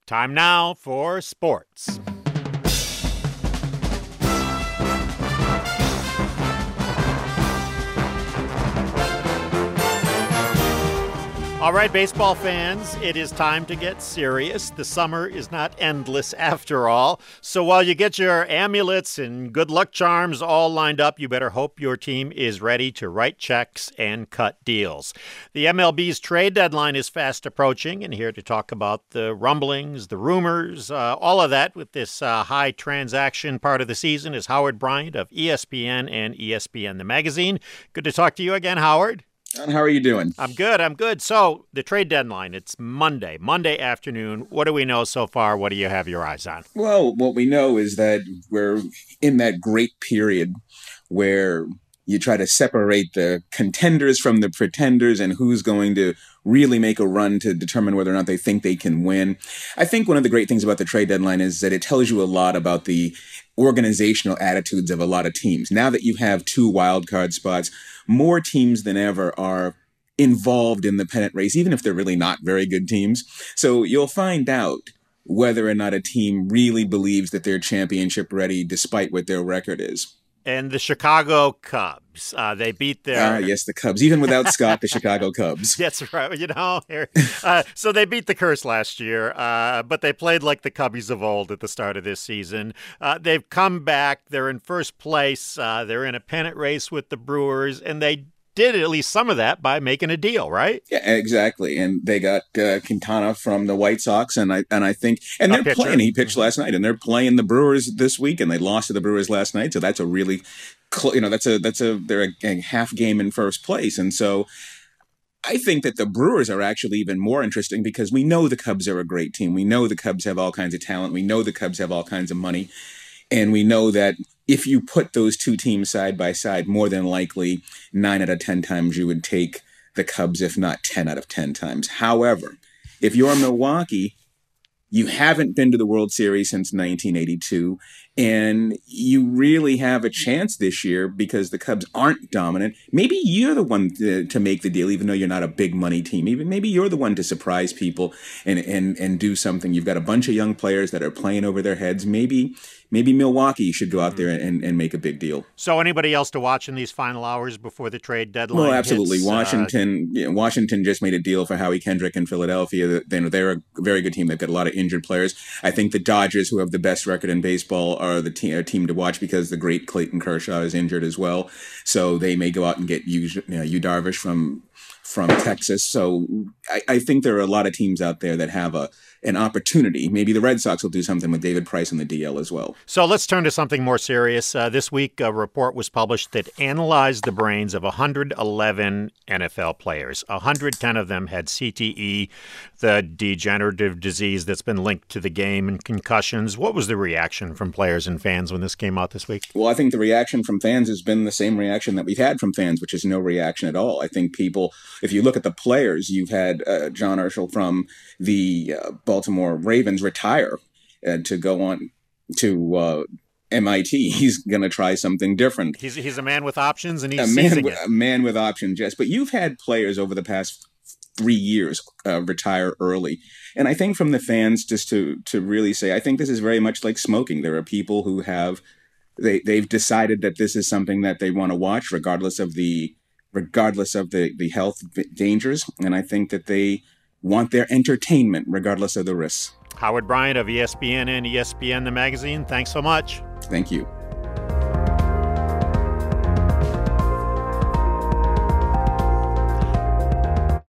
Time now for sports. All right, baseball fans, it is time to get serious. The summer is not endless after all. So while you get your amulets and good luck charms all lined up, you better hope your team is ready to write checks and cut deals. The MLB's trade deadline is fast approaching, and here to talk about the rumblings, the rumors, all of that with this high transaction part of the season is Howard Bryant of ESPN and ESPN the Magazine. Good to talk to you again, Howard. John, how are you doing? I'm good. So the trade deadline, it's Monday afternoon. What do we know so far? What do you have your eyes on? Well, what we know is that we're in that great period where you try to separate the contenders from the pretenders and who's going to really make a run to determine whether or not they think they can win. I think one of the great things about the trade deadline is that it tells you a lot about the organizational attitudes of a lot of teams. Now that you have 2 wild card spots, more teams than ever are involved in the pennant race, even if they're really not very good teams. So you'll find out whether or not a team really believes that they're championship ready despite what their record is. And the Chicago Cubs, they beat their... Yes, the Cubs. Even without Scott, the Chicago Cubs. That's right. So they beat the curse last year, but they played like the Cubbies of old at the start of this season. They've come back. They're in first place. They're in a pennant race with the Brewers, and they did at least some of that by making a deal, right? Yeah, exactly. And they got Quintana from the White Sox, and I think they're playing. He pitched last night, and they're playing the Brewers this week, and they lost to the Brewers last night. So that's a really, they're a half game in first place, and so I think that the Brewers are actually even more interesting because we know the Cubs are a great team. We know the Cubs have all kinds of talent. We know the Cubs have all kinds of money, and we know that if you put those two teams side by side, more than likely 9 out of 10 times you would take the Cubs, if not 10 out of 10 times. However, if you're Milwaukee, you haven't been to the World Series since 1982, and you really have a chance this year because the Cubs aren't dominant. Maybe you're the one to make the deal, even though you're not a big money team. Even maybe you're the one to surprise people and do something. You've got a bunch of young players that are playing over their heads. Maybe Milwaukee should go out there and make a big deal. So anybody else to watch in these final hours before the trade deadline? Well, absolutely. Washington just made a deal for Howie Kendrick in Philadelphia. They're a very good team. They've got a lot of injured players. I think the Dodgers, who have the best record in baseball, are the team to watch because the great Clayton Kershaw is injured as well. So they may go out and get Yu Darvish from Texas. So I think there are a lot of teams out there that have an opportunity. Maybe the Red Sox will do something with David Price on the DL as well. So let's turn to something more serious. This week, a report was published that analyzed the brains of 111 NFL players. 110 of them had CTE, the degenerative disease that's been linked to the game, and concussions. What was the reaction from players and fans when this came out this week? Well, I think the reaction from fans has been the same reaction that we've had from fans, which is no reaction at all. I think people, if you look at the players, you've had John Urschel from the Baltimore Ravens retire to go on to MIT. He's going to try something different. He's a man with options, and he's seizing it. A man with options, yes. But you've had players over the past 3 years retire early. And I think from the fans, just to really say, I think this is very much like smoking. There are people who they've decided that this is something that they want to watch regardless of the health dangers. And I think that they want their entertainment regardless of the risks. Howard Bryant of ESPN and ESPN the Magazine, thanks so much. Thank you.